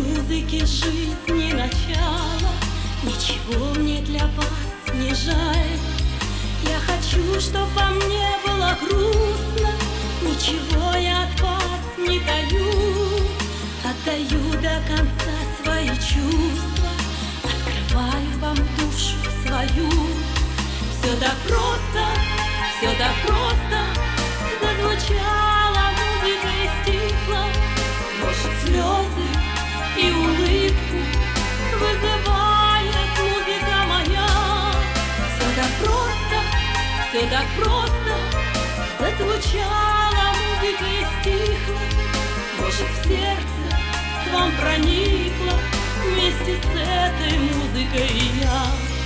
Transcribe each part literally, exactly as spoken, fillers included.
музыки жизни начало, ничего мне для вас не жаль. Я хочу, чтоб вам не было грустно, ничего я от вас не таю. Отдаю до конца свои чувства, открываю вам душу свою. Все так просто, все так просто, зазвучала музыка и стихла. Может, слезы и улыбку вызывает музыка моя. Все так просто, все так просто, зазвучала музыка и стихла. Может, в сердце к вам проникла вместе с этой музыкой и я.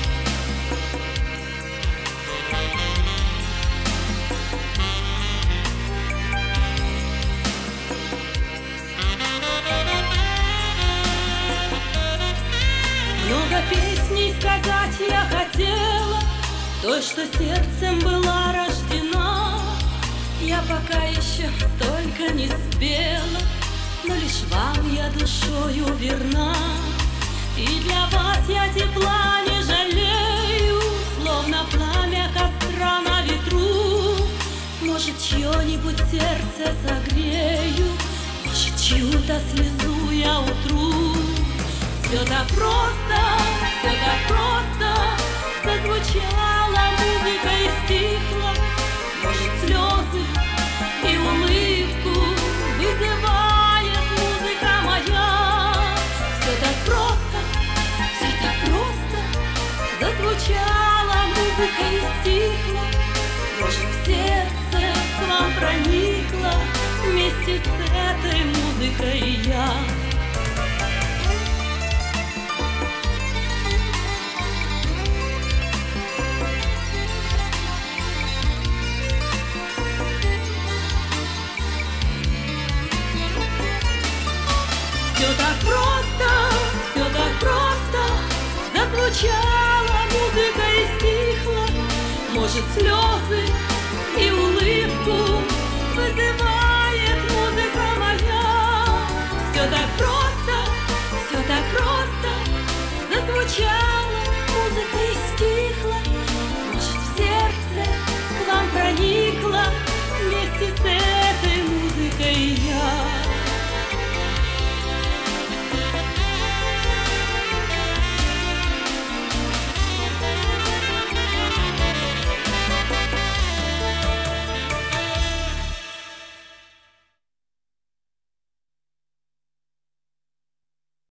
Много песней сказать я хотела, той, что сердцем была рождена. Я пока еще столько не спела, но лишь вам я душою верна. И для вас я тепла не жалею, словно пламя костра на ветру. Может, чье-нибудь сердце согрею, может, чью-то слезу я утру. Все так просто, все так просто, зазвучала музыка и стихла. Может, слезы и улыбку вызывает музыка моя. Все так просто, все так просто, зазвучала музыка и стихла. Может, в сердце к вам проникла вместе с этой музыкой и я. Все так просто, все так просто, зазвучала музыка и стихла. Может, слезы и улыбку вызывает музыка моя. Все так просто, все так просто, зазвучала